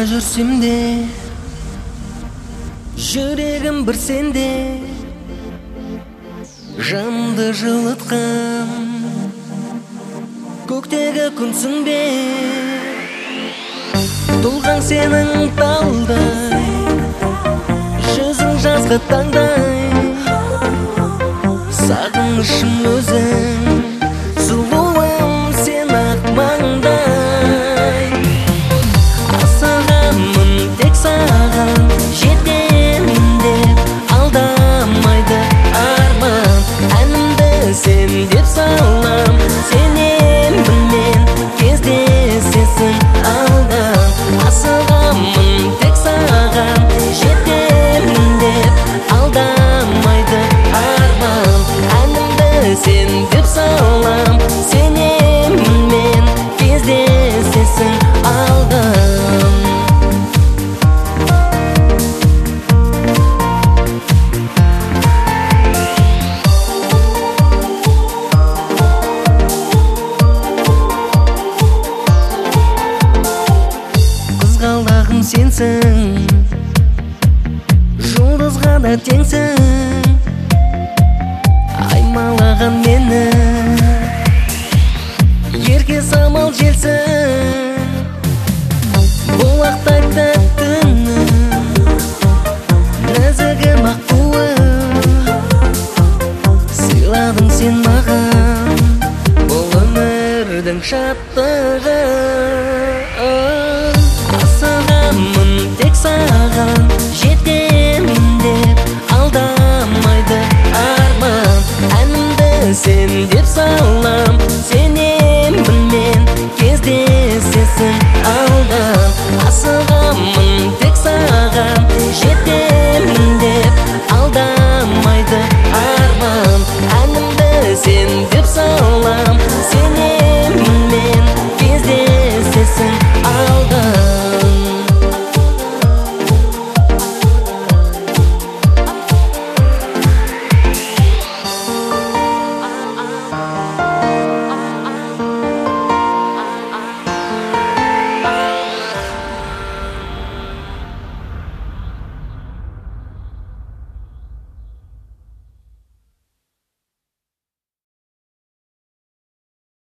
жүрсем де, жүрегім бір сенде, жанымды жылытқан көктегі күнсің бе, тұлғаң сенің талдай, жүзің жазғы таңдай, сағынышым өзің, сұлуым сен ақ маңдай. Асығамын тек саған, жетемін деп алдамайды арман. Әнімді сен деп салам, сенемін мен кездесесің алдан. Асығамын тек саған, жетемін деп алдамайды арман. Әнімді сен деп салам, сенемін мен кездесесің алдан. Қызғалдағым сенсің, жұлдызға да теңсің, аймалаған мені ерке самал желсің. Бұлақтай тәттінің нәзігім ақ туы, сыйладың сен маған бұл өмірдің шаттығы.